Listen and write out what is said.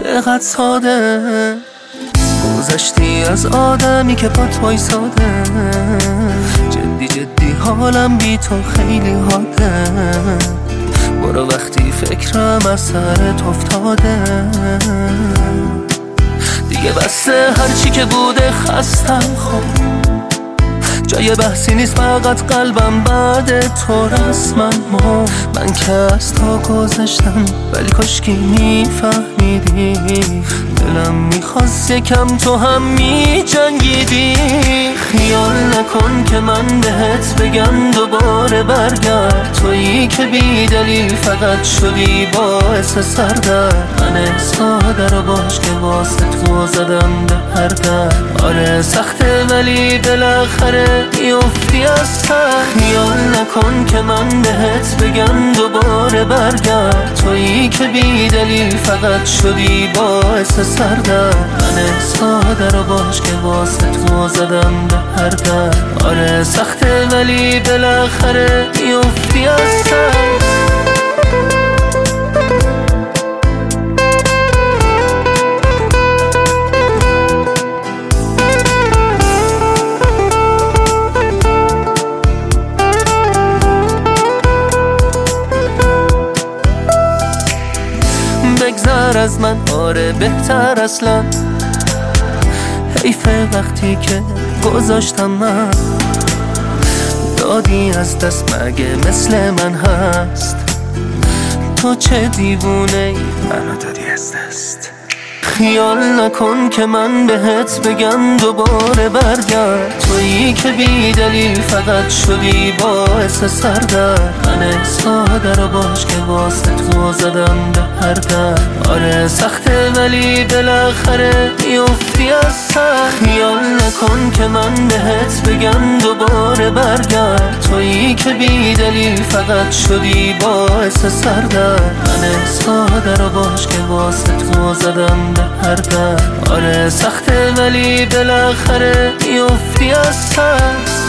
چقدر ساده گذشتی از آدمی که پات وایساده. جدی جدی حالم بی تو خیلی حاده. برو وقتی فکرم از سرت افتاده. دیگه بسه هرچی که بوده خستم خب. جای بحثی نیست فقط قلبم بعد تو رسما من که از تو گذشتم ولی کاشکی میفهمیدی. دلم میخواست یکم تو هم میجنگیدی. خیال نکن که من بهت بگم دوباره برگرد. تویی که بی دلیل فقط شدی باعث سردرد. من ساده رو باش که واسه تو زدم به هر در. آره سخته ولی بالاخره میافتی از سر. خیال نکن که من بهت بگم دوباره برگرد. تویی که بی دلیل فقط شدی باعث سردرد. من ساده رو باش که واسه تو زدم به هر در. آره سخته ولی بالاخره میافتی از سر. بگذر از من آره بهتر اصلا. حیفه وقتی که گذاشتم من دادی از دست. مگه مثل من هست تو چه دیوونه ای منو دادی از دست. خیال نکن که من بهت بگم دوباره برگرد. تویی که بی دلیل فقط شدی باعث سردرد. من ساده رو باش که واسه تو زدم به هر در. آره سخته ولی بالاخره میافتی از سر. خیال نکن که من بهت بگم دوباره برگرد. تویی که بی دلیل فقط شدی باعث سردرد. من ساده رو باش که واسه تو زدم به هر در. آره سخته ولی بالاخره میافتی از سر.